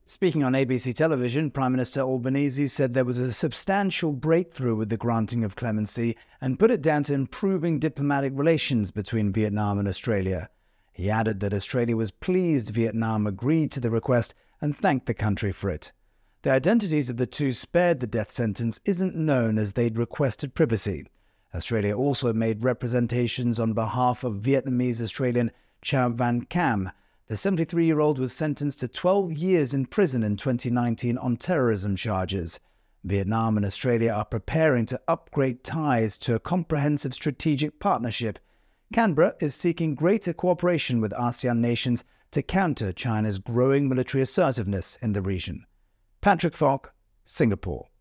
Speaking on ABC television, Prime Minister Albanese said there was a substantial breakthrough with the granting of clemency and put it down to improving diplomatic relations between Vietnam and Australia. He added that Australia was pleased Vietnam agreed to the request and thanked the country for it. The identities of the two spared the death sentence isn't known as they'd requested privacy. Australia also made representations on behalf of Vietnamese-Australian Chow Van Cam. The 73-year-old was sentenced to 12 years in prison in 2019 on terrorism charges. Vietnam and Australia are preparing to upgrade ties to a comprehensive strategic partnership. Canberra is seeking greater cooperation with ASEAN nations to counter China's growing military assertiveness in the region. Patrick Falk, Singapore.